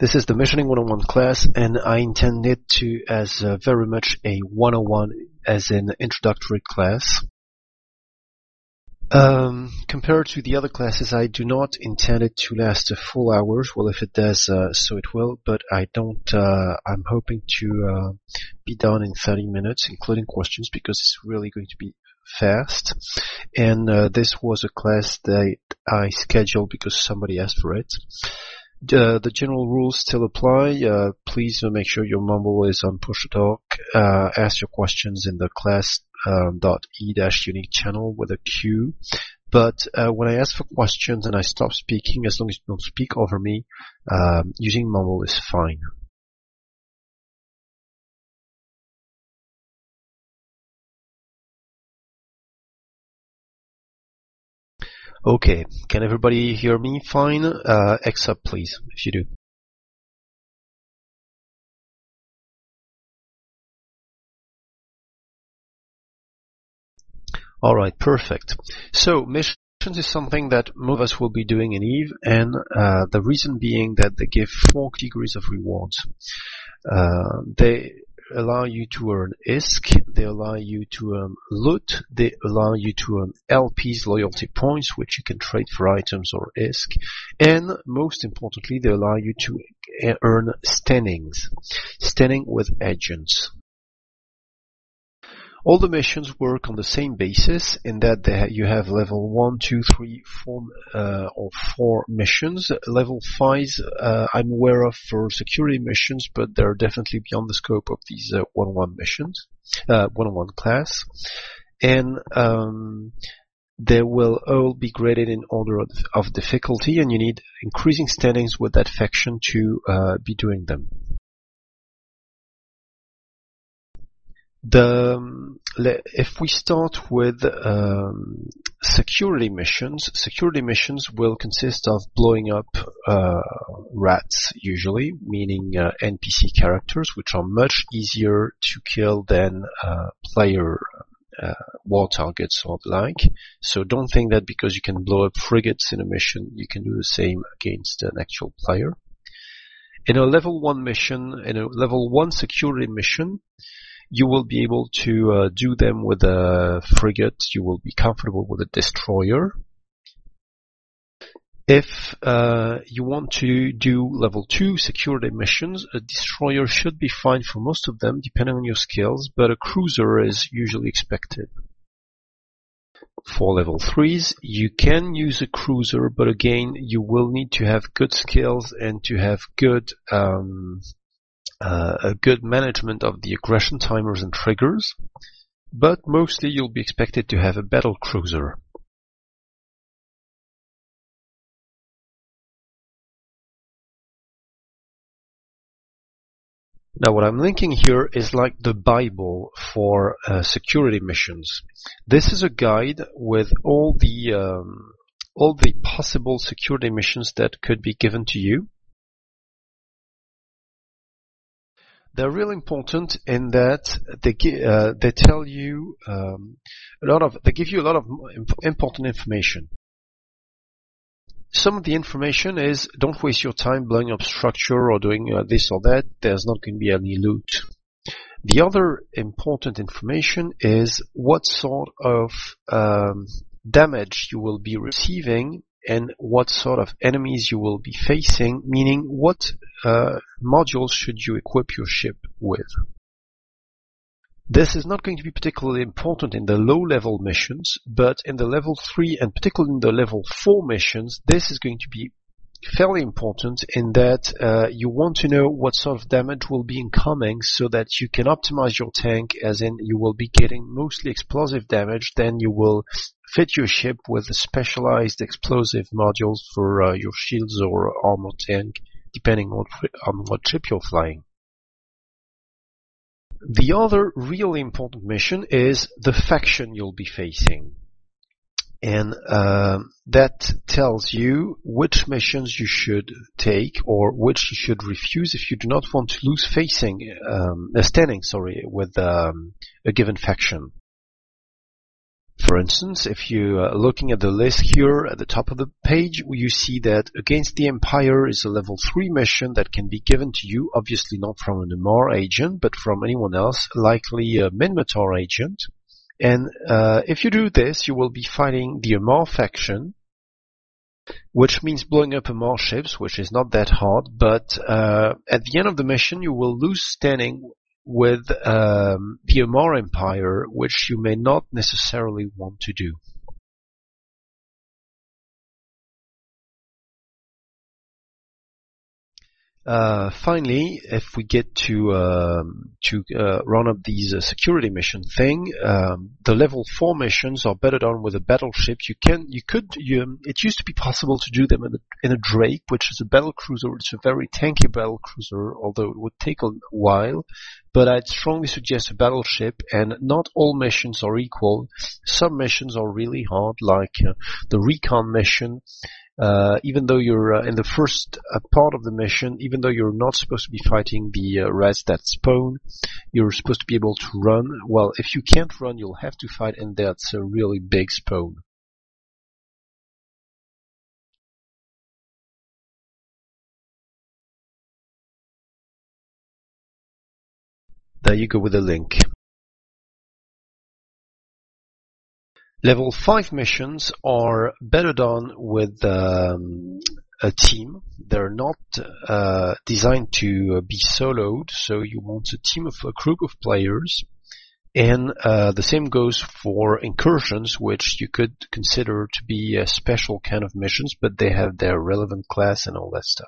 This is the Missioning 101 class, and I intend it to as very much a 101 as an introductory class. Compared to the other classes, I do not intend it to last a full hours. Well, if it does, so it will, but I don't, I'm hoping to be done in 30 minutes, including questions, because it's really going to be fast. And this was a class that I scheduled because somebody asked for it. The general rules still apply. Please make sure your mumble is on push to talk. Ask your questions in the class.e-unique channel with a Q. But when I ask for questions and I stop speaking, as long as you don't speak over me, using mumble is fine. Okay, can everybody hear me fine? X up please, if you do. Alright, perfect. So, missions is something that most of us will be doing in EVE, and the reason being that they give 4 categories of rewards. They allow you to earn ISK, they allow you to earn loot, they allow you to earn LPs, loyalty points, which you can trade for items or ISK, and most importantly, they allow you to earn standing with agents. All the missions work on the same basis in that you have level 1, 2, 3, 4 or 4 missions. Level 5s I'm aware of for security missions, but they're definitely beyond the scope of these 101 missions, 101 class. And they will all be graded in order of difficulty, and you need increasing standings with that faction to be doing them. If we start with security missions will consist of blowing up rats, usually, meaning NPC characters, which are much easier to kill than player war targets or the like. So don't think that because you can blow up frigates in a mission, you can do the same against an actual player. In a level 1 security mission, you will be able to do them with a frigate. You will be comfortable with a destroyer. If you want to do level 2 security missions, a destroyer should be fine for most of them, depending on your skills, but a cruiser is usually expected. For level 3s, you can use a cruiser, but again, you will need to have good skills and to have good a good management of the aggression timers and triggers, but mostly you'll be expected to have a battle cruiser. Now what I'm linking here is like the Bible for security missions. This is a guide with all the possible security missions that could be given to you. They're really important in that they tell you they give you a lot of important information. Some of the information is don't waste your time blowing up structure or doing this or that. There's not going to be any loot. The other important information is what sort of damage you will be receiving and what sort of enemies you will be facing, meaning what modules should you equip your ship with. This is not going to be particularly important in the low-level missions, but in the level 3 and particularly in the level 4 missions, this is going to be fairly important in that you want to know what sort of damage will be incoming so that you can optimize your tank, as in you will be getting mostly explosive damage, then you will fit your ship with specialized explosive modules for your shields or armor tank, depending on what ship you're flying. The other really important mission is the faction you'll be facing. And that tells you which missions you should take or which you should refuse if you do not want to lose standing with a given faction. For instance, if you are looking at the list here at the top of the page, you see that Against the Empire is a level 3 mission that can be given to you, obviously not from an Amarr agent, but from anyone else, likely a Minmatar agent. And if you do this, you will be fighting the Amarr faction, which means blowing up Amarr ships, which is not that hard, but at the end of the mission you will lose standing with the Amarr Empire, which you may not necessarily want to do. Finally, if we get to run up these security mission thing, the level 4 missions are better done with a battleship. It used to be possible to do them in a Drake, which is a battle cruiser. It's a very tanky battle cruiser, although it would take a while. But I'd strongly suggest a battleship, and not all missions are equal. Some missions are really hard, like the recon mission. Even though you're in the first part of the mission, even though you're not supposed to be fighting the rats that spawn, you're supposed to be able to run. Well, if you can't run, you'll have to fight, and that's a really big spawn. There you go with the link. Level 5 missions are better done with a team. They're not designed to be soloed, so you want a group of players. And the same goes for incursions, which you could consider to be a special kind of missions, but they have their relevant class and all that stuff.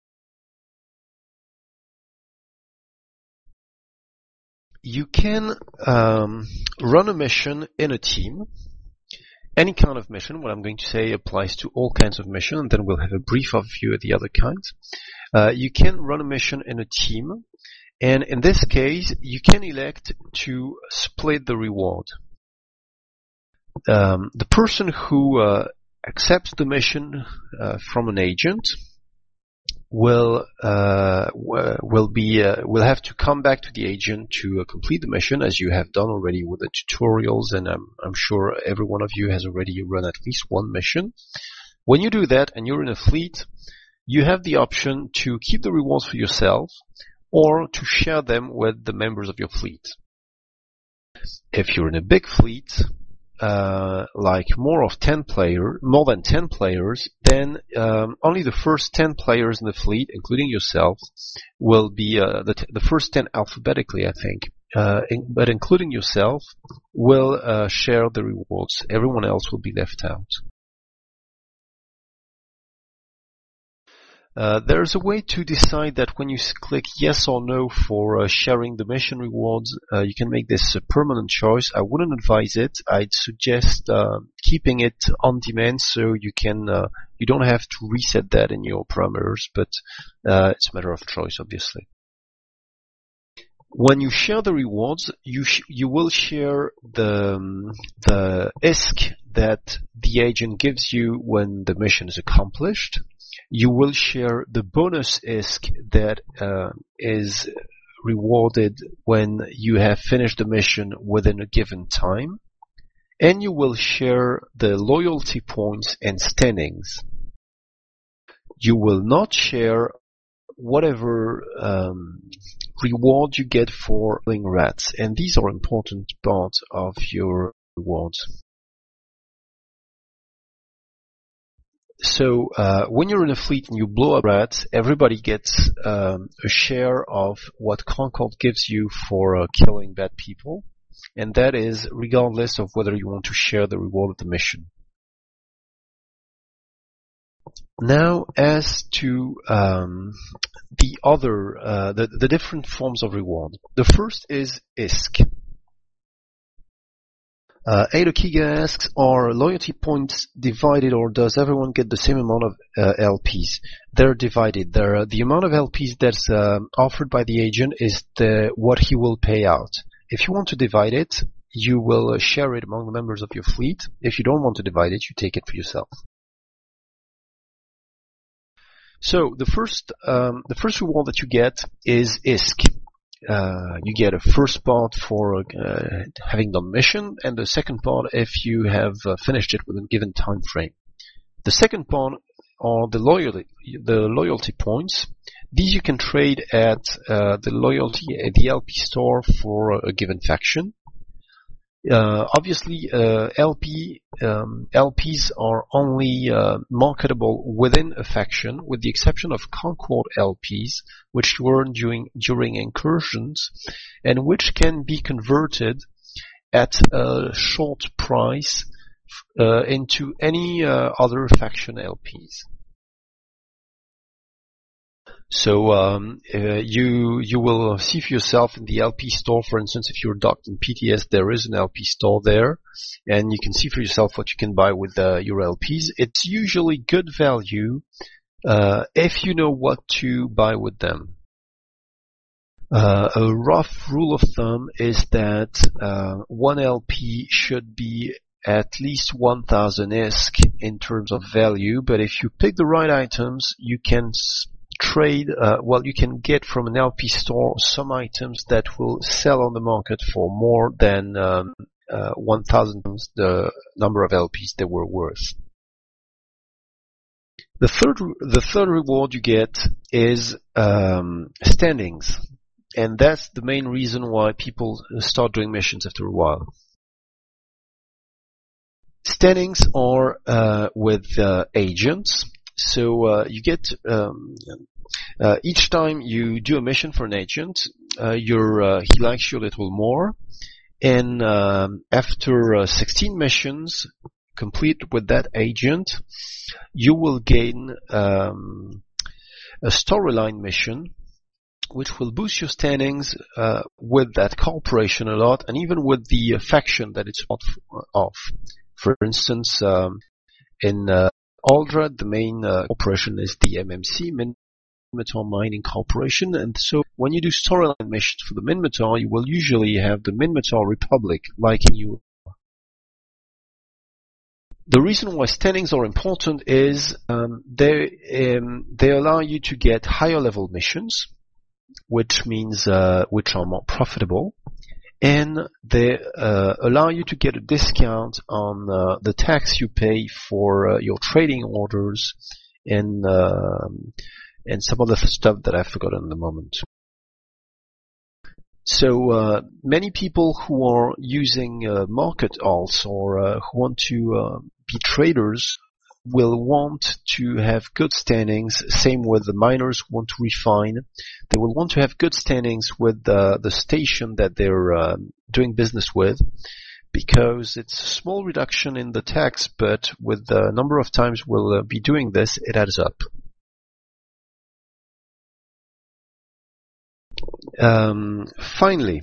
You can run a mission in a team. Any kind of mission, what I'm going to say applies to all kinds of missions, and then we'll have a brief overview of the other kinds. You can run a mission in a team, and in this case, you can elect to split the reward. The person who accepts the mission from an agent will have to come back to the agent to complete the mission, as you have done already with the tutorials, and I'm sure every one of you has already run at least one mission. When you do that and you're in a fleet, you have the option to keep the rewards for yourself or to share them with the members of your fleet. If you're in a big fleet, like more than 10 players, then only the first 10 players in the fleet, including yourself, will be the first 10 alphabetically, I think. But including yourself will share the rewards. Everyone else will be left out. There's a way to decide that when you click yes or no for sharing the mission rewards, you can make this a permanent choice. I wouldn't advise it. I'd suggest keeping it on demand, so you don't have to reset that in your parameters, but it's a matter of choice, obviously. When you share the rewards, you will share the ISK that the agent gives you when the mission is accomplished. You will share the bonus ISK that is rewarded when you have finished the mission within a given time. And you will share the loyalty points and standings. You will not share whatever reward you get for killing rats. And these are important parts of your rewards. So when you're in a fleet and you blow up rats, everybody gets a share of what Concord gives you for killing bad people, and that is regardless of whether you want to share the reward of the mission. Now, as to the other, the different forms of reward. The first is ISK. Ada Kiga asks, are loyalty points divided, or does everyone get the same amount of LPs? They're divided. The amount of LPs that's offered by the agent is what he will pay out. If you want to divide it, you will share it among the members of your fleet. If you don't want to divide it, you take it for yourself. So the first reward that you get is ISK. you get a first part for having done mission, and the second part if you have finished it within a given time frame. The second part are the loyalty points. These you can trade at the LP store for a given faction. Obviously, LPs are only marketable within a faction, with the exception of Concord LPs, which you earn during incursions, and which can be converted at a short price into any other faction LPs. So you will see for yourself in the LP store, for instance, if you're docked in PTS, there is an LP store there, and you can see for yourself what you can buy with your LPs. It's usually good value if you know what to buy with them. A rough rule of thumb is that one LP should be at least 1,000 ISK in terms of value, but if you pick the right items, you can trade, you can get from an LP store some items that will sell on the market for more than 1,000 times the number of LPs they were worth. The third reward you get is standings, and that's the main reason why people start doing missions after a while. Standings are with agents. So you get each time you do a mission for an agent, he likes you a little more, and after 16 missions complete with that agent, you will gain a storyline mission, which will boost your standings with that corporation a lot, and even with the faction that it's part of. For instance, in Aldrad, the main corporation is the MMC, Minmatar Mining Corporation, and so when you do storyline missions for the Minmatar, you will usually have the Minmatar Republic liking you. The reason why standings are important is they allow you to get higher level missions, which means which are more profitable, and they allow you to get a discount on the tax you pay for your trading orders and some other stuff that I've forgotten at the moment. So many people who are using market alts or who want to be traders will want to have good standings. Same with the miners who want to refine. They will want to have good standings with the station that they're doing business with, because it's a small reduction in the tax, but with the number of times we'll be doing this, it adds up. Finally,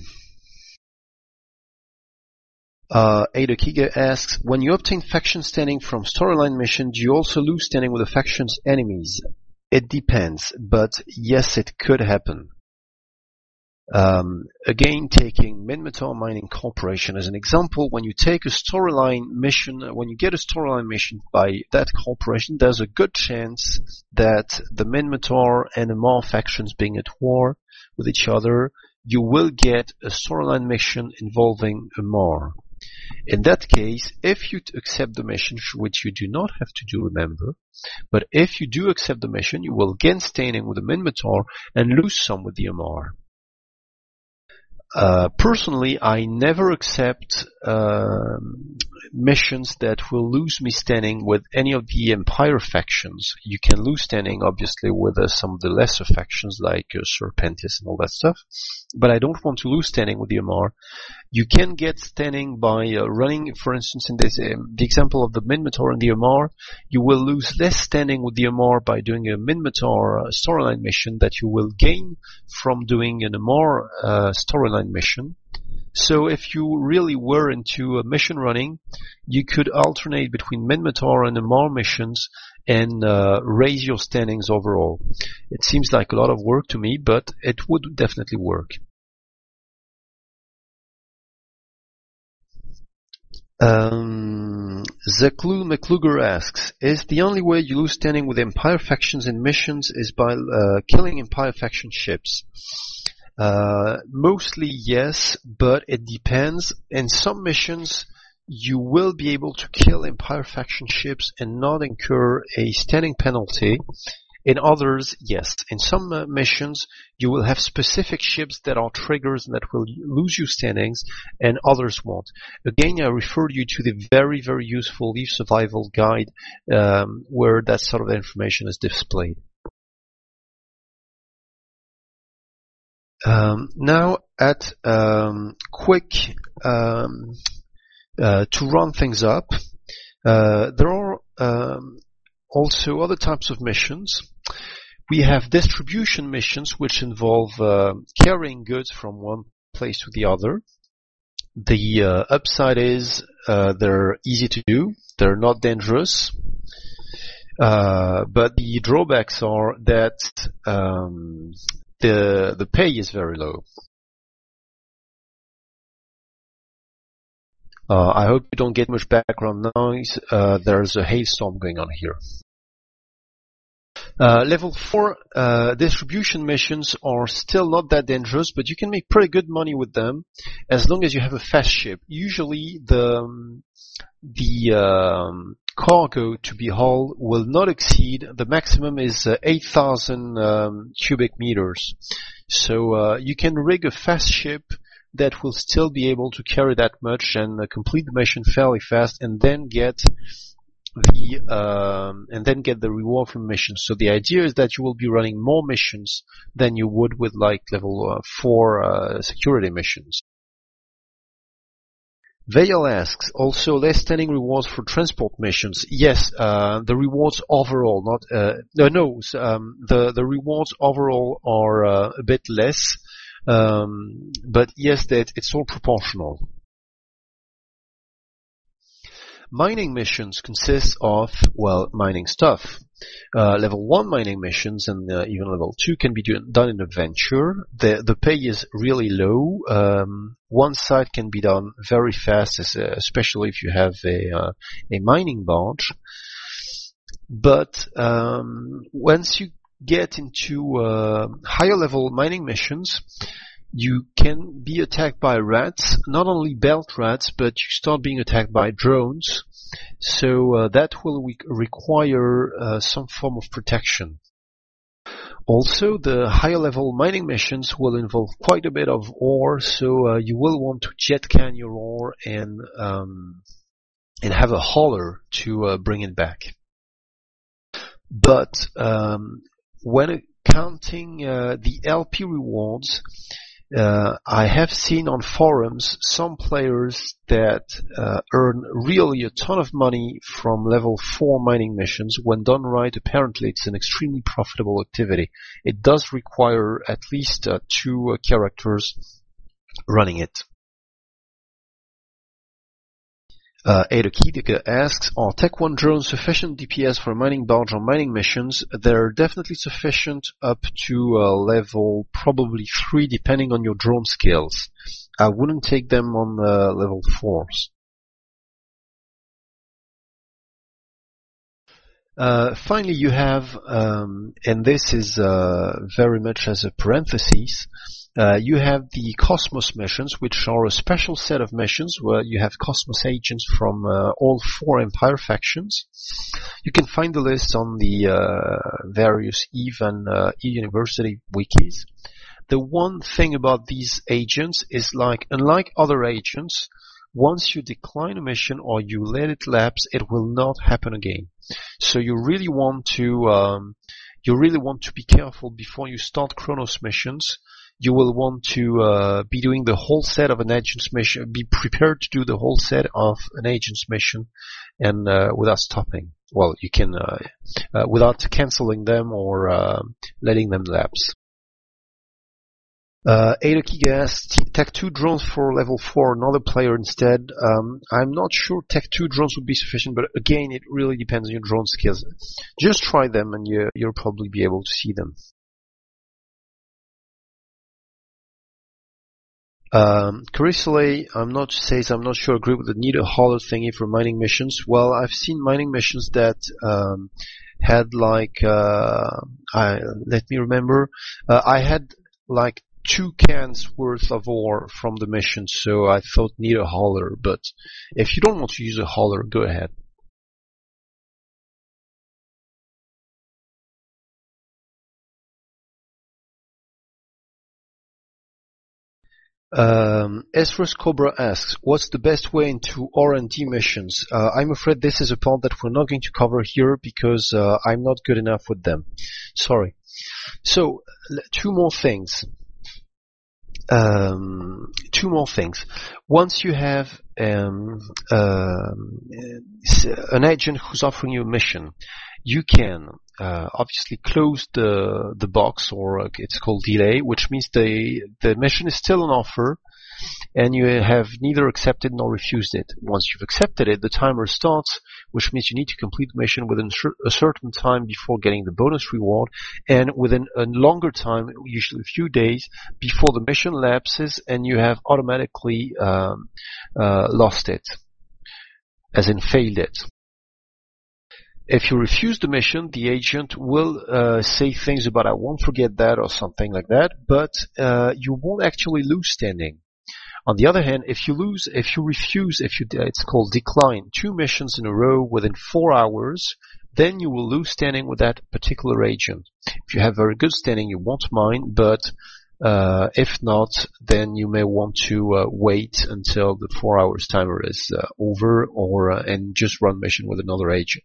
Ada Kiga asks, when you obtain faction standing from storyline missions, do you also lose standing with the faction's enemies? It depends, but yes, it could happen. Again, taking Minmatar Mining Corporation as an example, when you take a storyline mission, when you get a storyline mission by that corporation, there's a good chance that the Minmatar and the Amarr factions being at war with each other, you will get a storyline mission involving Amarr. In that case, if you accept the mission, which you do not have to do, remember, but if you do accept the mission, you will gain standing with the Minmatar and lose some with the Amarr. Personally, I never accept missions that will lose me standing with any of the Empire factions. You can lose standing, obviously, with some of the lesser factions like Serpentis and all that stuff, but I don't want to lose standing with the Amarr. You can get standing by running, for instance, in this the example of the Minmatar and the Amarr. You will lose less standing with the Amarr by doing a Minmatar storyline mission that you will gain from doing an Amarr storyline mission. So if you really were into mission running, you could alternate between Minmatar and Amarr missions and raise your standings overall. It seems like a lot of work to me, but it would definitely work. Zeklu McLuger asks, is the only way you lose standing with Empire factions in missions is by killing Empire faction ships? Mostly yes, but it depends. In some missions, you will be able to kill Empire faction ships and not incur a standing penalty. In others, yes. In some missions, you will have specific ships that are triggers and that will lose you standings, and others won't. Again, I refer you to the very, very useful Leaf Survival Guide, where that sort of information is displayed. Now, at quick to run things up, there are also other types of missions. We have distribution missions, which involve carrying goods from one place to the other. The upside is they're easy to do, they're not dangerous, but the drawbacks are that the pay is very low. I hope you don't get much background noise. There's a hailstorm going on here. Level 4 distribution missions are still not that dangerous, but you can make pretty good money with them as long as you have a fast ship. Usually the cargo to be hauled will not exceed, the maximum is 8,000 cubic meters. So you can rig a fast ship that will still be able to carry that much and complete the mission fairly fast, and then get the reward from missions. So the idea is that you will be running more missions than you would with like level 4 security missions. Vale asks, also less standing rewards for transport missions. Yes, the rewards overall, the rewards overall are a bit less. But yes, it's all proportional. Mining missions consist of, mining stuff. Level 1 mining missions and even level 2 can be done in a venture. The pay is really low. One side can be done very fast, especially if you have a mining barge. But once you get into higher level mining missions, you can be attacked by rats, not only belt rats, but you start being attacked by drones. So that will require some form of protection. Also, the higher level mining missions will involve quite a bit of ore, so you will want to jet can your ore and have a hauler to bring it back. But when counting the LP rewards, I have seen on forums some players that earn really a ton of money from level 4 mining missions. When done right, apparently it's an extremely profitable activity. It does require at least 2 characters running it. Eidokidika asks, are Tech 1 drones sufficient DPS for a mining barge on mining missions? They're definitely sufficient up to level probably 3 depending on your drone skills. I wouldn't take them on level 4s. Finally, you have, and this is very much as a parenthesis, you have the Cosmos missions, which are a special set of missions where you have Cosmos agents from all 4 Empire factions. You can find the list on the various EVE and E-University wikis. The one thing about these agents is unlike other agents, once you decline a mission or you let it lapse, it will not happen again. So you really want to be careful before you start Chronos missions. You will want to be doing the whole set of an agent's mission. Be prepared to do the whole set of an agent's mission, and without stopping. Well, you can without canceling them or letting them lapse. Eidokidika asks, Tech 2 drones for level 4, another player instead. I'm not sure Tech 2 drones would be sufficient, but again, it really depends on your drone skills. Just try them and you'll probably be able to see them. Carisole, I'm not sure I agree with the need a hauler thingy for mining missions. Well, I've seen mining missions that had let me remember, I had 2 cans worth of ore from the mission, so I thought need a hauler, but if you don't want to use a hauler, go ahead. Ezra's Cobra asks, what's the best way into R&D missions? I'm afraid this is a part that we're not going to cover here because I'm not good enough with them. Sorry. So, two more things. Once you have an agent who's offering you a mission, you can obviously close the box, or it's called delay, which means the mission is still an offer, and you have neither accepted nor refused it. Once you've accepted it, the timer starts, which means you need to complete the mission within a certain time before getting the bonus reward, and within a longer time, usually a few days, before the mission lapses and you have automatically lost it, as in failed it. If you refuse the mission, the agent will say things about "I won't forget that" or something like that, but you won't actually lose standing. On the other hand, it's called decline 2 missions in a row within 4 hours, then you will lose standing with that particular agent. If you have very good standing, you won't mind, but if not, then you may want to wait until the 4 hours timer is over, and just run mission with another agent.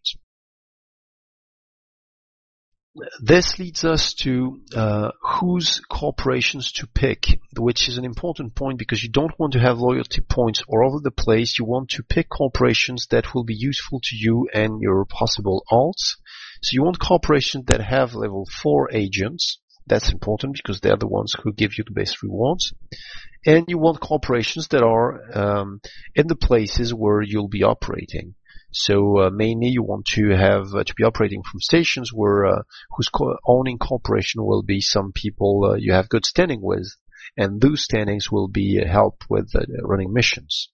This leads us to whose corporations to pick, which is an important point because you don't want to have loyalty points all over the place. You want to pick corporations that will be useful to you and your possible alts. So you want corporations that have level 4 agents. That's important because they're the ones who give you the best rewards. And you want corporations that are in the places where you'll be operating. So mainly you want to have to be operating from stations where whose owning corporation will be some people you have good standing with, and those standings will be help with running missions.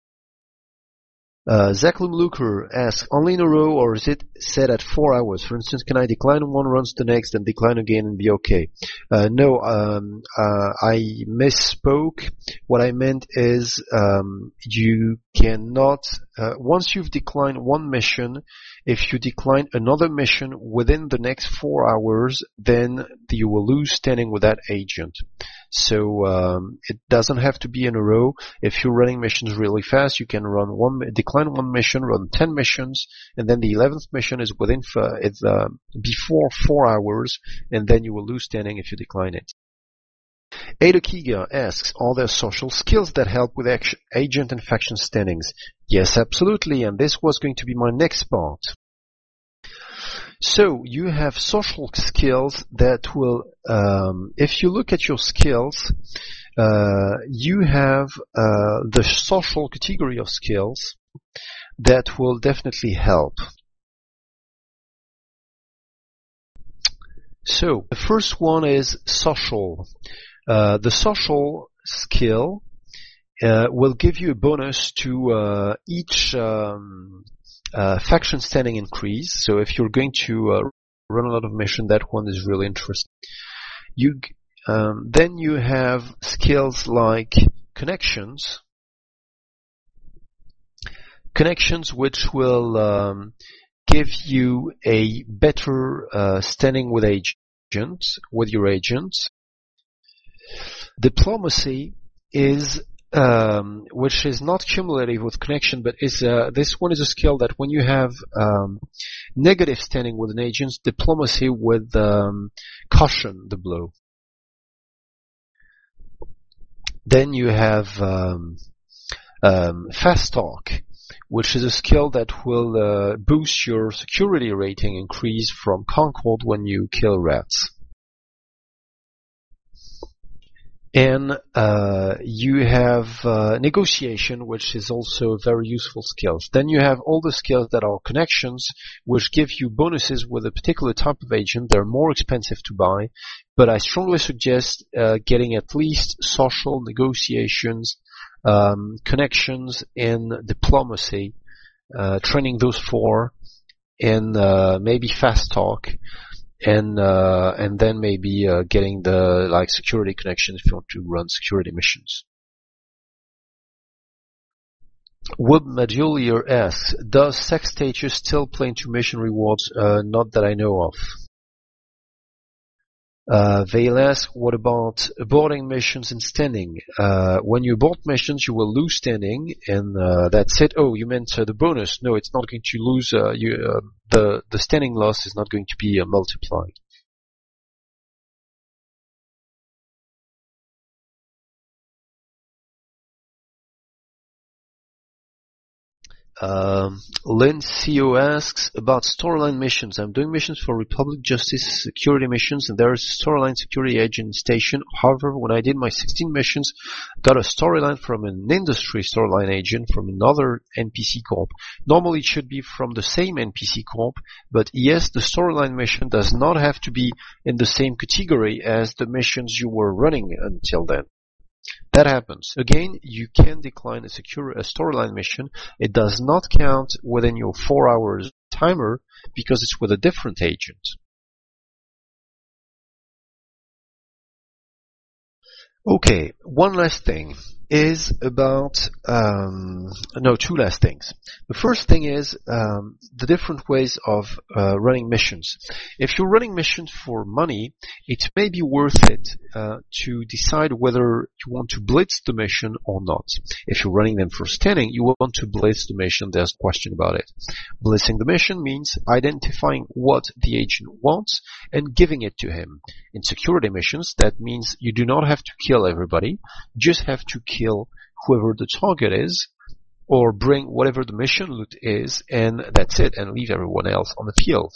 Zach Lumluker asks, only in a row or is it set at 4 hours? For instance, can I decline one, runs the next, and decline again and be okay? No, I misspoke. What I meant is you cannot, once you've declined one mission, if you decline another mission within the next 4 hours, then you will lose standing with that agent. So it doesn't have to be in a row. If you're running missions really fast, you can decline one mission, run 10 missions, and then the 11th mission is before 4 hours, and then you will lose standing if you decline it. Ada Kiga asks, are there social skills that help with agent and faction standings? Yes, absolutely, and this was going to be my next part. So you have social skills that will, if you look at your skills, you have the social category of skills that will definitely help. So the first one is social. The social skill will give you a bonus to each faction standing increase. So if you're going to run a lot of mission, that one is really interesting. Then you have skills like connections which will give you a better standing with your agents. Diplomacy is which is not cumulative with connection, but this one is a skill that when you have negative standing with an agent, diplomacy would caution the blow. Then you have fast talk, which is a skill that will boost your security rating increase from Concord when you kill rats. And you have negotiation, which is also a very useful skill. Then you have all the skills that are connections, which give you bonuses with a particular type of agent. They're more expensive to buy, but I strongly suggest getting at least social, negotiations, connections, and diplomacy, training those 4, and maybe fast talk. and then maybe getting the security connection if you want to run security missions. Wub Madulier asks, does sex status still play into mission rewards? Not that I know of. They'll ask, what about aborting missions and standing? When you abort missions, you will lose standing, and that's it. Oh, you meant the bonus. No, it's not going to lose. The standing loss is not going to be multiplied. Lynn CO asks about storyline missions. I'm doing missions for Republic Justice security missions, and there is a storyline security agent station. However, when I did my 16 missions, got a storyline from an industry storyline agent from another NPC corp. Normally it should be from the same NPC corp, but yes, the storyline mission does not have to be in the same category as the missions you were running until then. That happens. Again, you can decline a storyline mission. It does not count within your 4 hours timer because it's with a different agent. Okay, one last thing is about, two last things. The first thing is the different ways of running missions. If you're running missions for money, it may be worth it to decide whether you want to blitz the mission or not. If you're running them for standing, you want to blitz the mission, there's no question about it. Blitzing the mission means identifying what the agent wants and giving it to him. In security missions, that means you do not have to kill everybody, just have to kill whoever the target is, or bring whatever the mission loot is, and that's it, and leave everyone else on the field.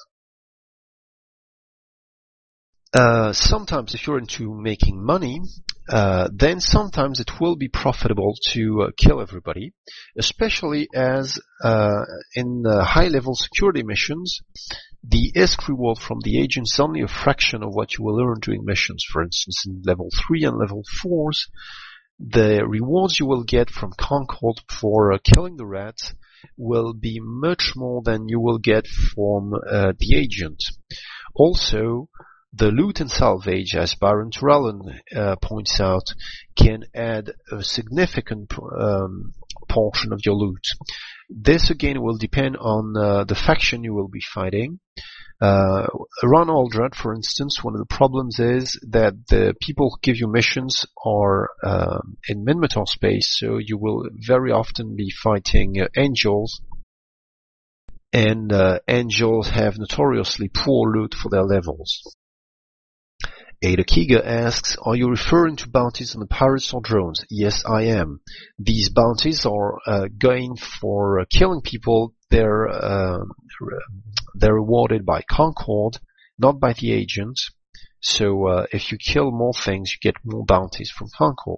Sometimes if you're into making money, then sometimes it will be profitable to kill everybody, especially as in high-level security missions, the ISK reward from the agent is only a fraction of what you will earn during missions. For instance, in level 3 and level 4s, the rewards you will get from Concord for killing the rats will be much more than you will get from the agent. Also, the loot and salvage, as Byron Turallen points out, can add a significant portion of your loot. This again will depend on the faction you will be fighting. Around Aldrat, for instance, one of the problems is that the people who give you missions are in Minmatar space, so you will very often be fighting angels, and angels have notoriously poor loot for their levels. Ada Kiga asks, are you referring to bounties on the pirates or drones? Yes, I am. These bounties are going for killing people. They're rewarded by Concord, not by the agent. So if you kill more things, you get more bounties from Concord.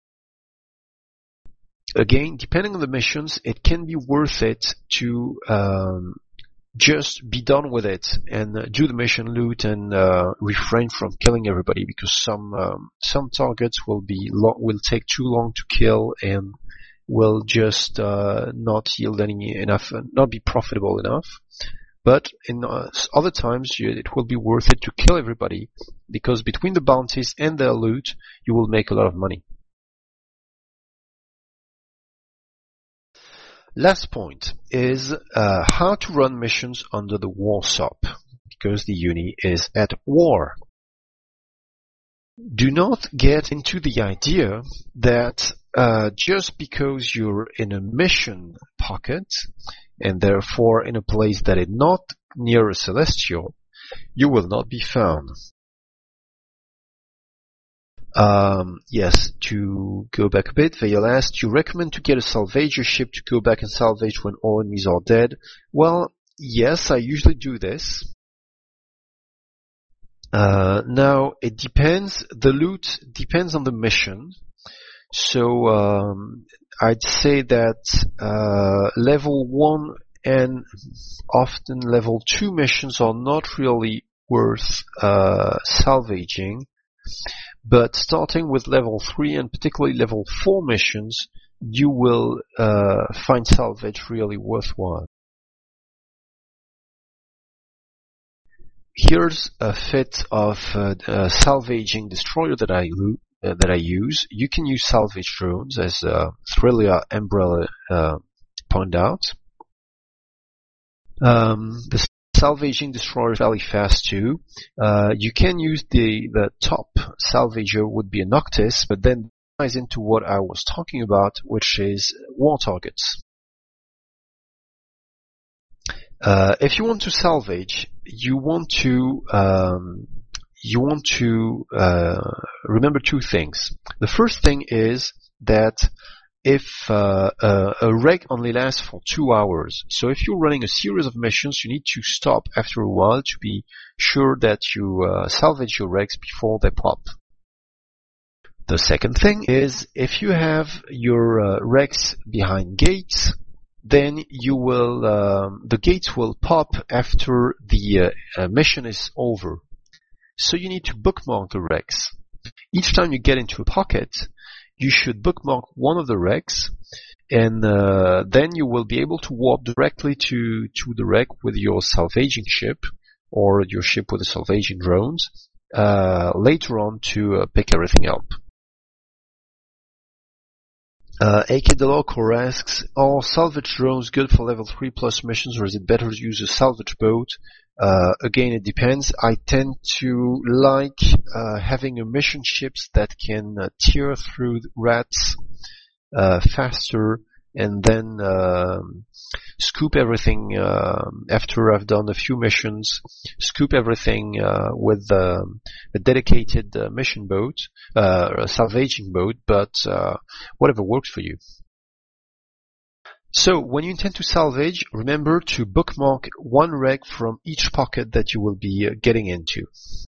Again, depending on the missions, it can be worth it to just be done with it and do the mission loot and refrain from killing everybody, because some targets will take too long to kill and will just not yield not be profitable enough. But in other times, it will be worth it to kill everybody, because between the bounties and their loot, you will make a lot of money. Last point is how to run missions under the war SOP, because the Uni is at war. Do not get into the idea that just because you're in a mission pocket, and therefore in a place that is not near a celestial, you will not be found. Yes, to go back a bit, Vail asked, do you recommend to get a salvager ship to go back and salvage when all enemies are dead? Well, yes, I usually do this. Now, it depends, the loot depends on the mission. So, I'd say that level 1 and often level 2 missions are not really worth salvaging. But starting with level 3 and particularly level 4 missions, you will find salvage really worthwhile. here's a fit of a salvaging destroyer that I use. You can use salvage drones, as Thrillia Umbrella pointed out. The salvaging destroyer is fairly fast too. You can use the top salvager would be a Noctis, but then ties into what I was talking about, which is war targets. If you want to salvage, you want to remember two things. The first thing is that if a reg only lasts for 2 hours, so if you're running a series of missions, you need to stop after a while to be sure that you salvage your regs before they pop. The second thing is, if you have your regs behind gates, then you will the gates will pop after the mission is over. So you need to bookmark the regs. Each time you get into a pocket, you should bookmark one of the regs, and then you will be able to warp directly to the reg with your salvaging ship, or your ship with the salvaging drones, later on to pick everything up. AK Delocor asks, are salvage drones good for level 3 plus missions, or is it better to use a salvage boat? Again, it depends. I tend to like having a mission ships that can tear through rats faster, and then scoop everything after I've done a few missions, scoop everything with a dedicated mission boat, a salvaging boat, but whatever works for you. So when you intend to salvage, remember to bookmark one reg from each pocket that you will be getting into.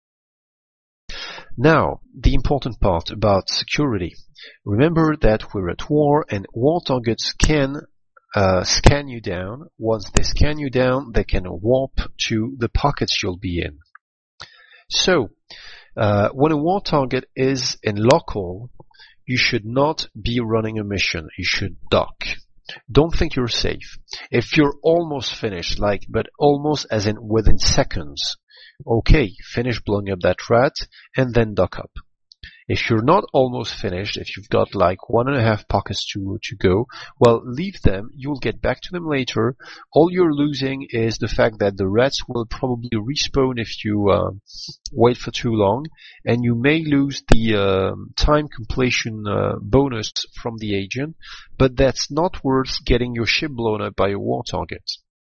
Now, the important part about security. Remember that we're at war, and war targets can scan you down. Once they scan you down, they can warp to the pockets you'll be in. So, when a war target is in local, you should not be running a mission. You should dock. Don't think you're safe. If you're almost finished, but almost as in within seconds, okay, finish blowing up that rat and then dock up. If you're not almost finished, if you've got 1.5 pockets to go, well, leave them. You'll get back to them later. All you're losing is the fact that the rats will probably respawn if you wait for too long, and you may lose the time completion bonus from the agent, but that's not worth getting your ship blown up by a war target.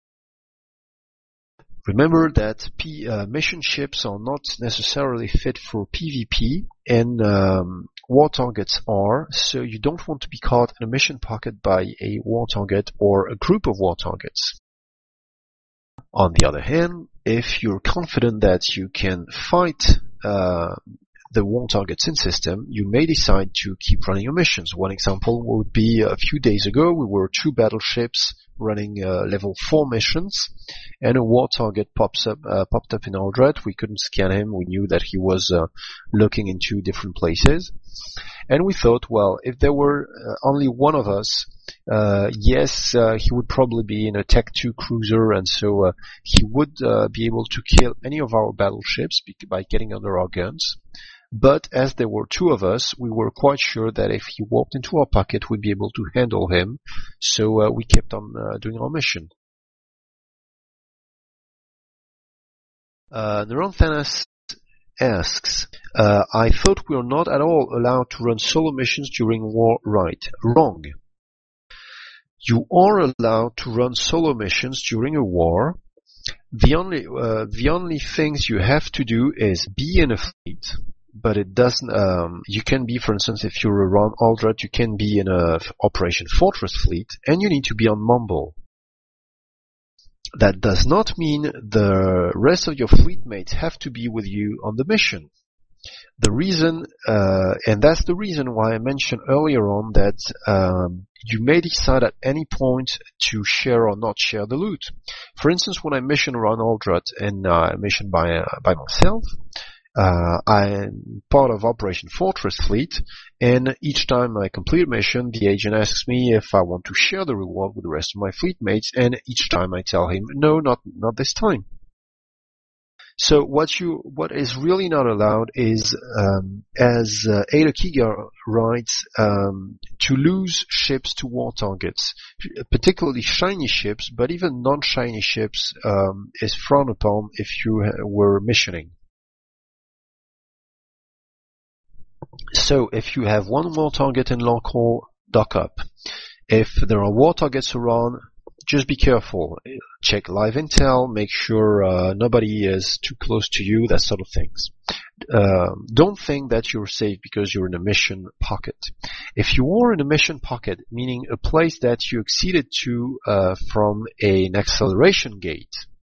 Remember that mission ships are not necessarily fit for PvP, and war targets are, so you don't want to be caught in a mission pocket by a war target or a group of war targets. On the other hand, if you're confident that you can fight the war targets in system, you may decide to keep running your missions. One example would be a few days ago, we were 2 battleships running level 4 missions, and a war target popped up in Aldred. We couldn't scan him. We knew that he was looking into different places, and we thought, well, if there were only one of us, yes, he would probably be in a Tech 2 cruiser, and so he would be able to kill any of our battleships by getting under our guns. But as there were 2 of us, we were quite sure that if he walked into our pocket, we'd be able to handle him. So we kept on doing our mission. Neuron asks, I thought we were not at all allowed to run solo missions during war, right? Wrong. You are allowed to run solo missions during a war. The only things you have to do is be in a fleet. But it doesn't, you can be, for instance, if you're around Aldred, you can be in a Operation Fortress fleet, and you need to be on Mumble. That does not mean the rest of your fleet mates have to be with you on the mission. The reason, and that's the reason why I mentioned earlier on that you may decide at any point to share or not share the loot. For instance, when I mission around Aldred and I mission by myself, I'm part of Operation Fortress Fleet, and each time I complete a mission, the agent asks me if I want to share the reward with the rest of my fleet mates, and each time I tell him, no, not this time. So what is really not allowed is, as Ada Kiga writes, to lose ships to war targets, particularly shiny ships, but even non-shiny ships is frowned upon if you were missioning. So if you have one war target in long haul, dock up. If there are war targets around, just be careful. Check live intel, make sure nobody is too close to you, that sort of things. Don't think that you're safe because you're in a mission pocket. If you are in a mission pocket, meaning a place that you acceded to from an acceleration gate,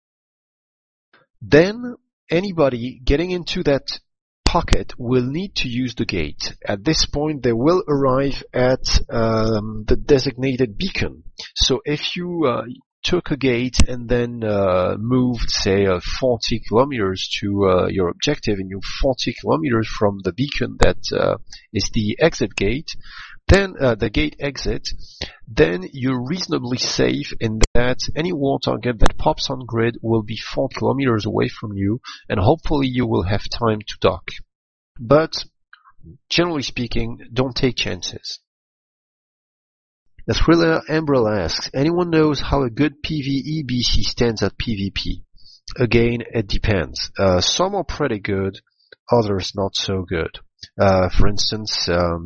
then anybody getting into that pocket will need to use the gate. At this point, they will arrive at the designated beacon. So if you took a gate and then moved, say, 40 kilometers to your objective, and you're 40 kilometers from the beacon that is the exit gate, then the gate exit, then you're reasonably safe in that any war target that pops on grid will be 4 kilometers away from you, and hopefully you will have time to dock. But generally speaking, don't take chances. The Thriller Umbrella asks, anyone knows how a good PvE BC stands at PvP? Again, it depends. Some are pretty good, others not so good. For instance,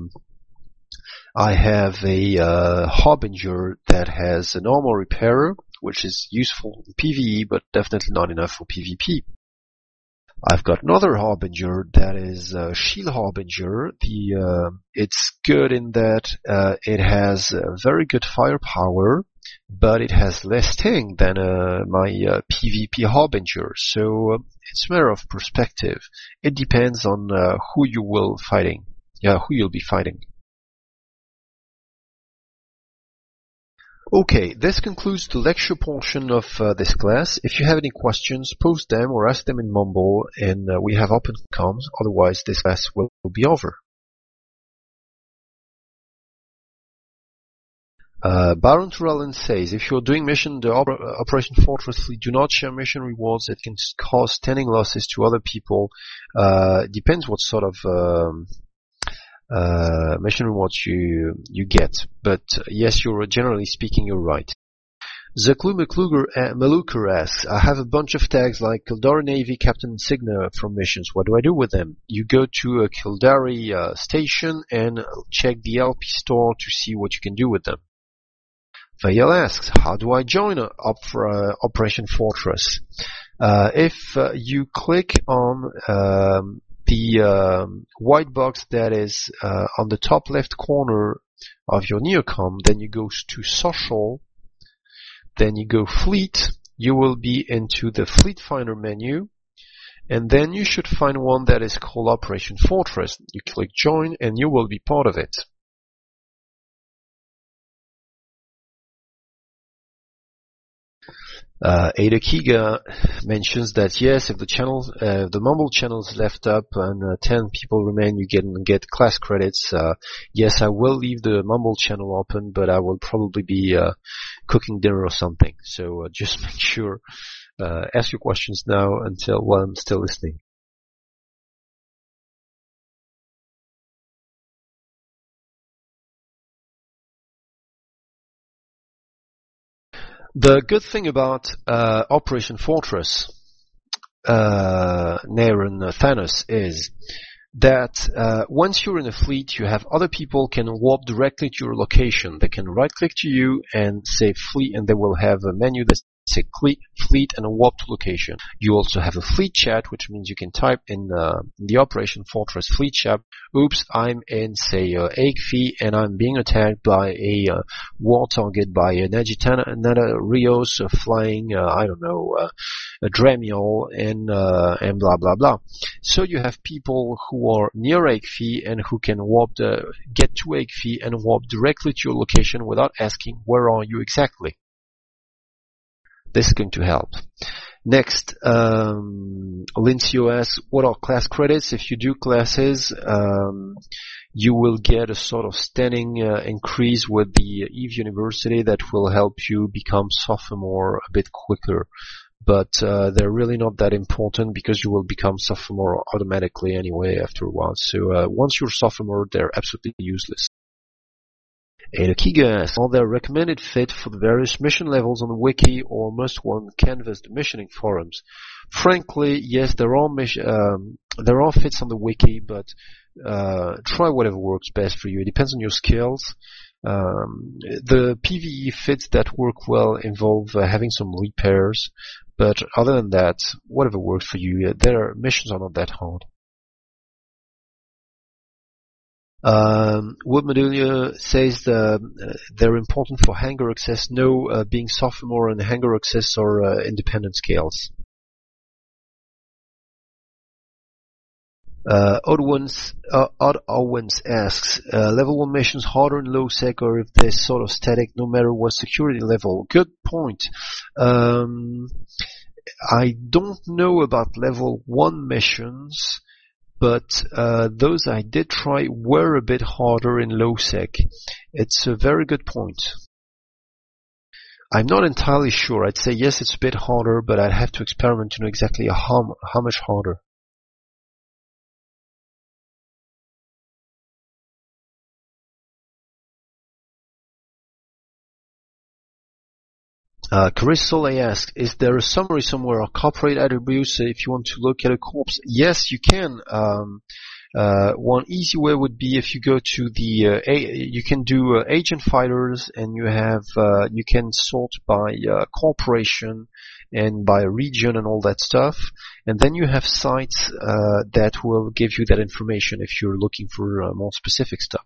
I have a Harbinger that has an armor repairer, which is useful in PvE, but definitely not enough for PvP. I've got another Harbinger that is Shield Harbinger. It's good in that it has very good firepower, but it has less sting than my PvP Harbinger. So it's a matter of perspective. It depends on who you'll be fighting. Okay, this concludes the lecture portion of this class. If you have any questions, post them or ask them in Mumble, and we have open comms. Otherwise, this class will be over. Baron Turellen says, if you're doing mission, the Operation Fortress Fleet, do not share mission rewards that can cause standing losses to other people. Depends what sort of mission rewards you get, but yes, generally speaking, you're right. Zaklu Maluker asks, I have a bunch of tags like Kildari Navy Captain Insignia from missions. What do I do with them? You go to a Kildari station and check the LP store to see what you can do with them. Vayel asks, how do I join Operation Fortress? If you click on the white box that is on the top left corner of your Neocom, then you go to Social, then you go Fleet, you will be into the Fleet Finder menu, and then you should find one that is called Operation Fortress. You click Join and you will be part of it. Ada Kiga mentions that yes, if the Mumble channel is left up and 10 people remain, you get class credits. Yes, I will leave the Mumble channel open, but I will probably be cooking dinner or something. So just make sure, ask your questions now while I'm still listening. The good thing about Operation Fortress, Naren Thanos, is that once you're in a fleet, you have other people can warp directly to your location. They can right-click to you and say fleet, and they will have a menu that say fleet and a warp to location. You also have a fleet chat, which means you can type in the Operation Fortress fleet chat, oops, I'm in, say, Aegfi, and I'm being attacked by a war target by an Nana Rios flying, a Dremiel, and blah, blah, blah. So you have people who are near Aegfi and who can get to Aegfi and warp directly to your location without asking, where are you exactly? This is going to help. Next, Lincio asks, what are class credits? If you do classes, you will get a sort of standing increase with the EVE University that will help you become sophomore a bit quicker. but they're really not that important because you will become sophomore automatically anyway after a while. So once you're sophomore, they're absolutely useless. Edokiga asks, are there recommended fit for the various mission levels on the wiki, or must one canvass the missioning forums? Frankly, yes, there are fits on the wiki, but try whatever works best for you. It depends on your skills. The PvE fits that work well involve having some repairs, but other than that, whatever works for you. Their missions are not that hard. Wood Medulla says they're important for hangar access. No, being sophomore and hangar access are independent scales. Odd Owens asks, level 1 missions harder in low sec, or if they're sort of static no matter what security level? Good point. I don't know about level 1 missions, but those I did try were a bit harder in low sec. It's a very good point. I'm not entirely sure. I'd say yes, it's a bit harder, but I'd have to experiment to know exactly how much harder. Chris Soleil asks, is there a summary somewhere or corporate attributes if you want to look at a corpse? Yes, you can. One easy way would be if you go to you can do agent fighters, and you can sort by corporation and by region and all that stuff, and then you have sites that will give you that information if you're looking for more specific stuff.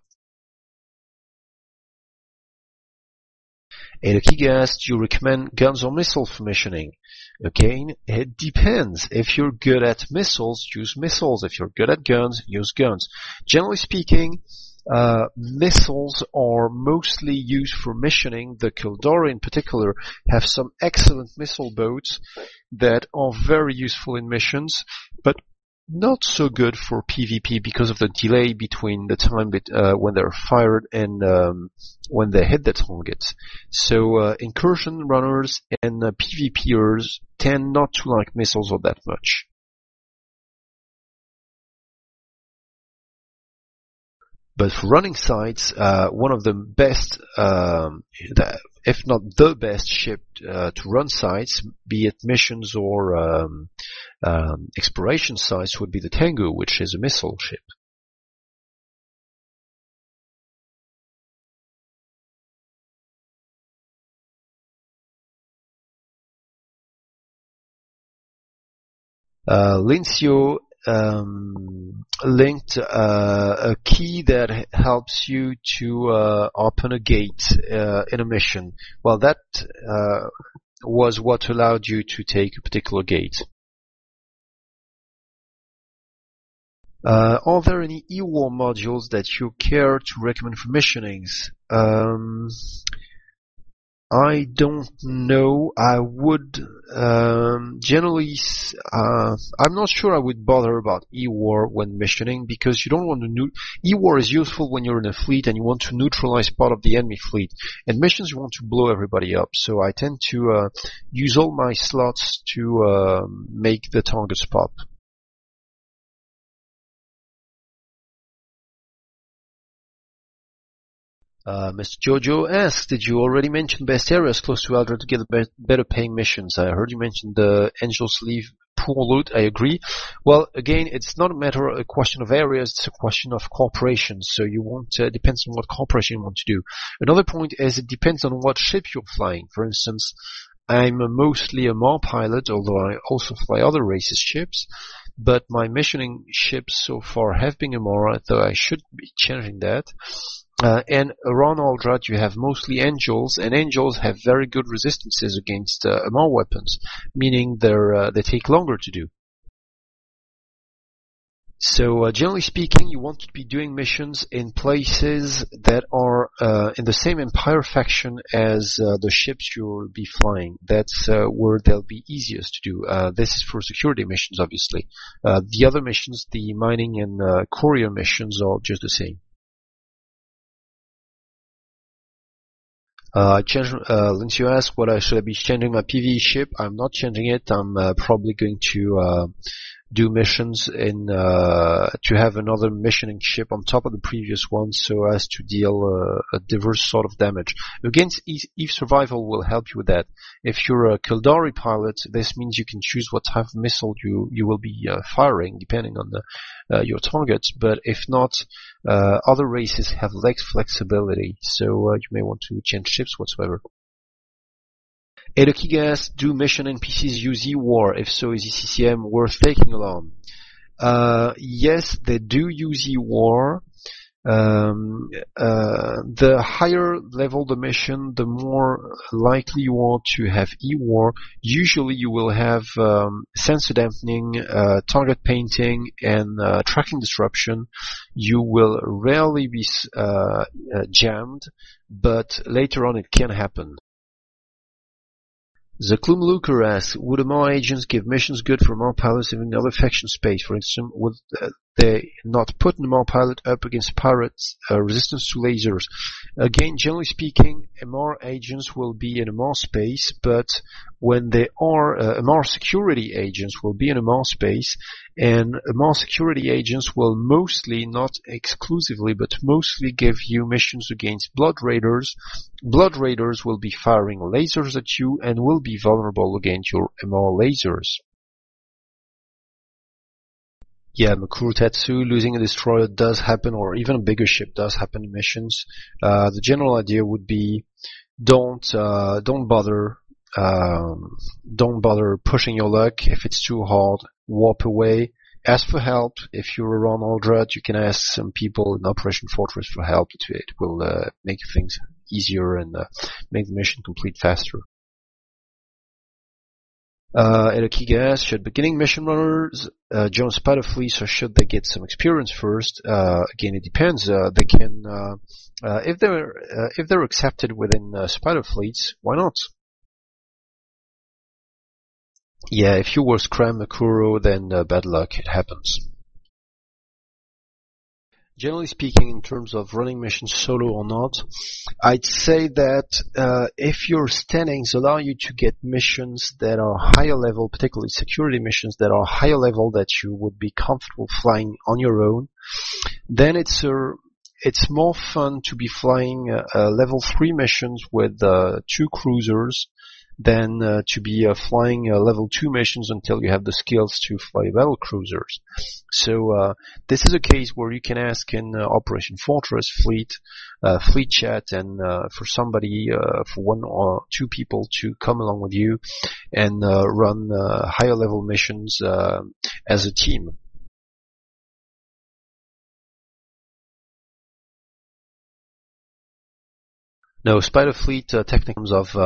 Edokiga asks, do you recommend guns or missiles for missioning? Again, it depends. If you're good at missiles, use missiles. If you're good at guns, use guns. Generally speaking, missiles are mostly used for missioning. The Kildare in particular have some excellent missile boats that are very useful in missions, but not so good for PvP because of the delay between the time when they're fired and when they hit the target. So incursion runners and PvPers tend not to like missiles all that much. But for running sites, one of the best, if not the best ship to run sites, be it missions or exploration sites, would be the Tengu, which is a missile ship. Lincio linked a key that helps you to open a gate in a mission. Well, that was what allowed you to take a particular gate. Are there any eWar modules that you care to recommend for missionings? I don't know. I would generally. I'm not sure I would bother about eWar when missioning, because you don't want to. eWar is useful when you're in a fleet and you want to neutralize part of the enemy fleet. In missions, you want to blow everybody up. So I tend to use all my slots to make the targets pop. Mr. Jojo asks, did you already mention best areas close to Eldra to get better paying missions? I heard you mention the Angel's Leave pool loot. I agree. Well, again, it's not a question of areas, it's a question of corporations. So you want, depends on what corporation you want to do. Another point is it depends on what ship you're flying. For instance, I'm mostly a Mar pilot, although I also fly other races' ships. But my missioning ships so far have been a Mar, though I should be changing that. And around Aldrat you have mostly Angels, and Angels have very good resistances against Amar weapons, meaning they take longer to do. So generally speaking, you want to be doing missions in places that are in the same Empire faction as the ships you'll be flying. That's where they'll be easiest to do. This is for security missions, obviously. The other missions, the mining and courier missions, are just the same. Lindsay asked, should I be changing my PvE ship? I'm not changing it. I'm probably going to do missions to have another missioning ship on top of the previous one so as to deal a diverse sort of damage. Against Eve Survival will help you with that. If you're a Kildari pilot, this means you can choose what type of missile you will be firing depending on your targets, but if not, other races have less flexibility, so you may want to change ships whatsoever. Edokigas, do mission NPCs use E-War? If so, is ECCM worth taking along? Yes, they do use E-War. The higher level the mission, the more likely you are to have E-War. Usually you will have sensor dampening, target painting, and tracking disruption. You will rarely be jammed, but later on it can happen. The Klumluker asks, would Amarr agents give missions good for Amarr pilots in other faction space? For instance, would they not put an Amarr pilot up against pirates resistance to lasers? Again, generally speaking, Amarr agents will be in Amarr space, but when they are Amarr security agents will be in Amarr space, and Amarr security agents will mostly, not exclusively, but mostly give you missions against Blood Raiders. Blood Raiders will be firing lasers at you and will be vulnerable against your Amarr lasers. Yeah, Makuru Tetsu, losing a destroyer does happen, or even a bigger ship does happen in missions. The general idea would be don't bother pushing your luck. If it's too hard, warp away. Ask for help. If you're around Aldred, you can ask some people in Operation Fortress for help. It will make things easier and make the mission complete faster. Edokigas, should beginning mission runners join Spider Fleets, or should they get some experience first? Again, it depends. They can, if they're accepted within Spider Fleets, why not? Yeah, if you were Scram Makuro, then bad luck. It happens. Generally speaking, in terms of running missions solo or not, I'd say that if your standings allow you to get missions that are higher level, particularly security missions that are higher level that you would be comfortable flying on your own, then it's more fun to be flying level 3 missions with 2 cruisers than to be flying level 2 missions until you have the skills to fly battle cruisers. So this is a case where you can ask in Operation Fortress fleet chat, and for somebody, for 1 or 2 people to come along with you and run higher level missions as a team. No, Spider Fleet technically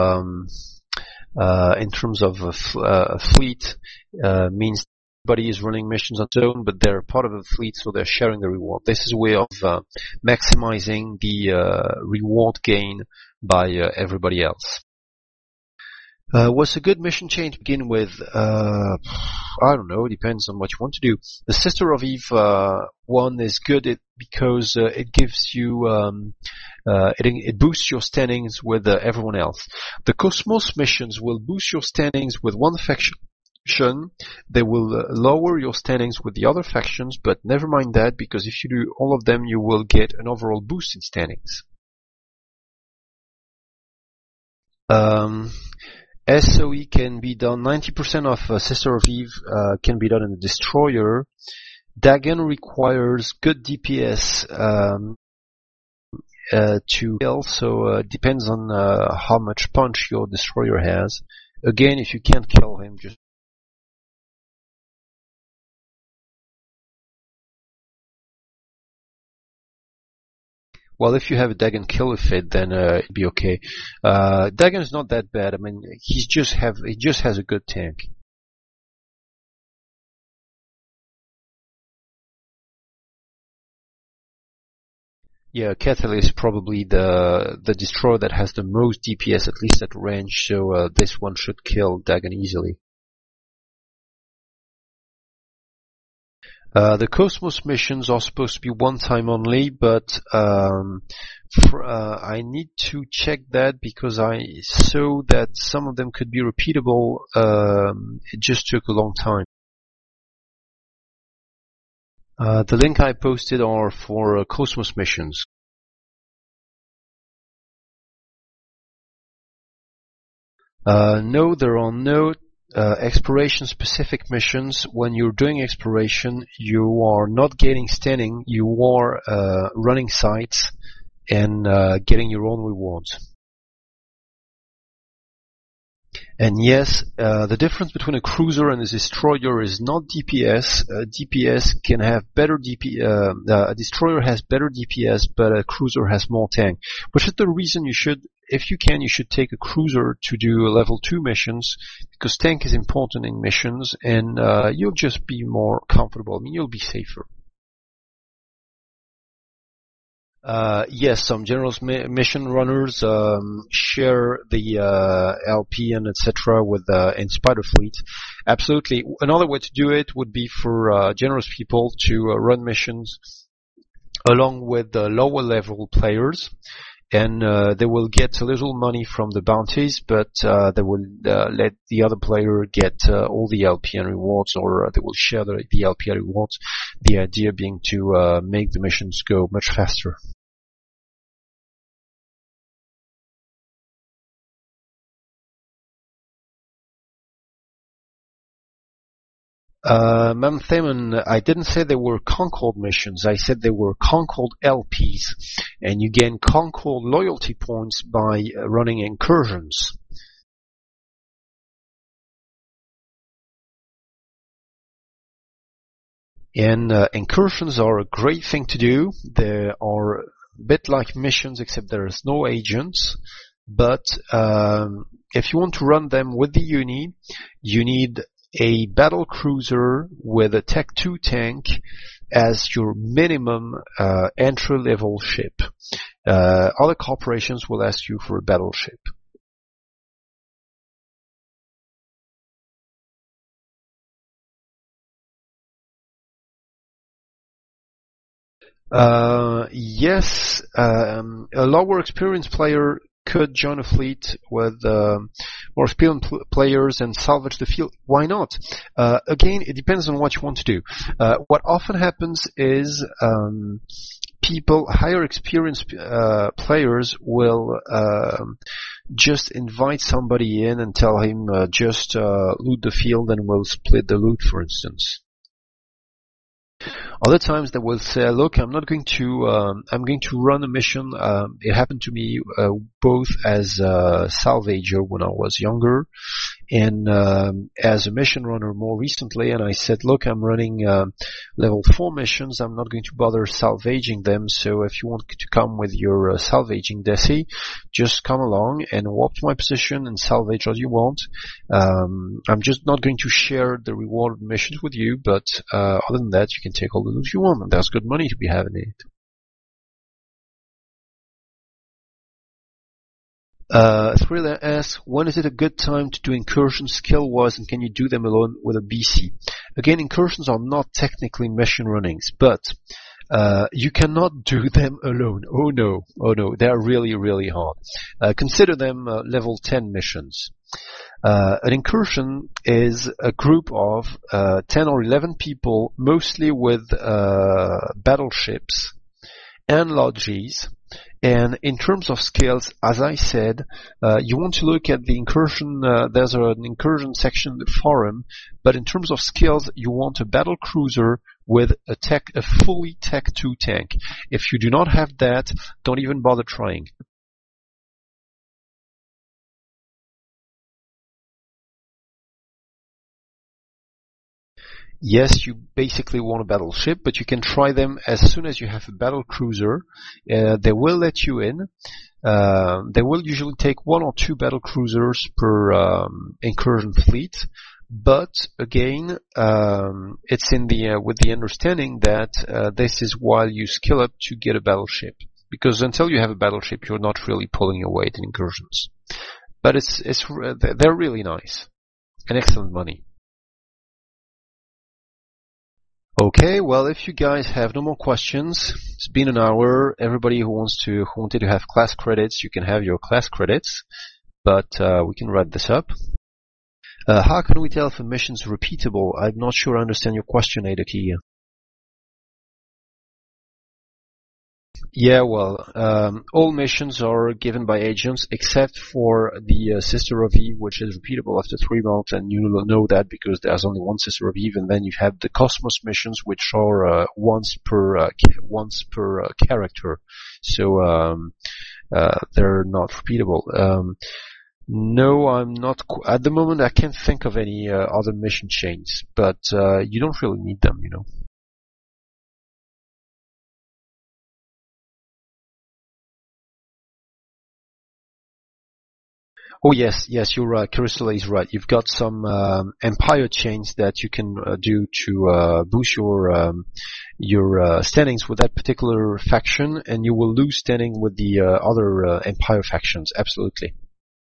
in terms of a fleet means everybody is running missions on their own, but they're part of a fleet, so they're sharing the reward. This is a way of maximizing the reward gain by everybody else. What's a good mission chain to begin with? I don't know. It depends on what you want to do. The Sister of Eve one is good because it gives you it boosts your standings with everyone else. The Cosmos missions will boost your standings with one faction. They will lower your standings with the other factions, but never mind that, because if you do all of them, you will get an overall boost in standings. SOE can be done, 90% of Sister of Eve can be done in the Destroyer. Dagon requires good DPS to kill, so it depends on how much punch your Destroyer has. Again, if you can't kill him, just well, if you have a Dagon killer fit, then it'd be okay. Dagon is not that bad. I mean, he just has a good tank. Yeah, Kettle is probably the destroyer that has the most DPS, at least at range. So this one should kill Dagon easily. The Cosmos missions are supposed to be one time only, but I need to check that because I saw that some of them could be repeatable. It just took a long time. The link I posted are for Cosmos missions. No, there are no exploration specific missions. When you're doing exploration, you are not getting standing, you are running sites and getting your own rewards. And yes, the difference between a cruiser and a destroyer is not DPS. DPS can have better a destroyer has better DPS, but a cruiser has more tank. Which is the reason you should, if you can, you should take a cruiser to do level 2 missions, because tank is important in missions, and you'll just be more comfortable. I mean, you'll be safer. Yes, some generals mission runners share the LP and etc. with Inspider Fleet. Absolutely. Another way to do it would be for generous people to run missions along with the lower level players, and they will get a little money from the bounties, but they will let the other player get all the LPN rewards, or they will share the LPN rewards. The idea being to make the missions go much faster. Ma'am Thaman, I didn't say they were Concord missions. I said they were Concord LPs, and you gain Concord loyalty points by running incursions. And incursions are a great thing to do. They are a bit like missions, except there's no agents. But if you want to run them with the uni, you need a battle cruiser with a Tech 2 tank as your minimum entry-level ship. Other corporations will ask you for a battleship. Yes, a lower experienced player could join a fleet with more experienced players and salvage the field. Why not? Again, it depends on what you want to do. What often happens is higher experienced players will just invite somebody in and tell him just loot the field and we'll split the loot, for instance. Other times they will say, look, I'm going to run a mission. It happened to me both as a salvager when I was younger and as a mission runner more recently, and I said, look, I'm running level 4 missions. I'm not going to bother salvaging them, so if you want to come with your salvaging Desi, just come along and walk to my position and salvage as you want. I'm just not going to share the reward missions with you, but other than that, you can take all the loot you want, and there's good money to be having in it. Thriller asks, when is it a good time to do incursions skill-wise, and can you do them alone with a BC? Again, incursions are not technically mission runnings, but you cannot do them alone. Oh no, they are really, really hard. Consider them level 10 missions. An incursion is a group of 10 or 11 people, mostly with battleships and lodges. And in terms of skills, as I said, you want to look at the incursion. There's an incursion section in the forum, but in terms of skills, you want a battle cruiser with a fully Tech 2 tank. If you do not have that, don't even bother trying. Yes, you basically want a battleship, but you can try them as soon as you have a battle cruiser. They will let you in. They will usually take 1 or 2 battle cruisers per incursion fleet. But again, it's in the with the understanding that this is while you skill up to get a battleship. Because until you have a battleship, you're not really pulling your weight in incursions. But they're really nice and excellent money. Okay, well, if you guys have no more questions, it's been an hour. Everybody who wanted to have class credits, you can have your class credits, but we can wrap this up. How can we tell if a mission is repeatable? I'm not sure I understand your question, Adaki. Yeah, well, all missions are given by agents except for the Sister of Eve, which is repeatable after 3 months, and you will know that because there's only one Sister of Eve, and then you have the Cosmos missions, which are once per character, so they're not repeatable. No, I'm not. At the moment, I can't think of any other mission chains, but you don't really need them, you know. Oh yes, yes, you're right. Caristella is right. You've got some empire chains that you can do to boost your standings with that particular faction, and you will lose standing with the other empire factions. Absolutely.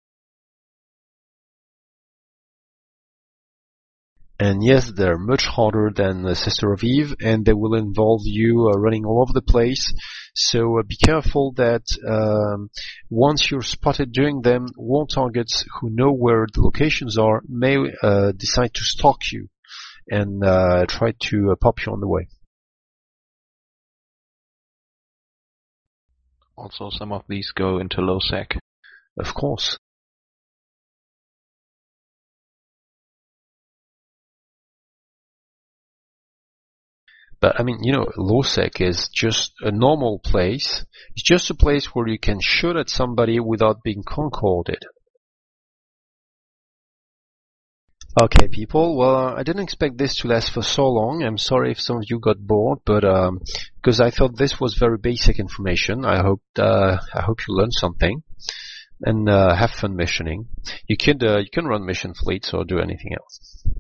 And yes, they're much harder than Sister of Eve, and they will involve you running all over the place. So be careful that once you're spotted doing them, war targets who know where the locations are may decide to stalk you and try to pop you on the way. Also, some of these go into low sec. Of course. But I mean, you know, LowSec is just a normal place. It's just a place where you can shoot at somebody without being concorded. Okay, people. Well, I didn't expect this to last for so long. I'm sorry if some of you got bored, but because I thought this was very basic information. I hope you learned something and have fun missioning. You can run mission fleets or do anything else.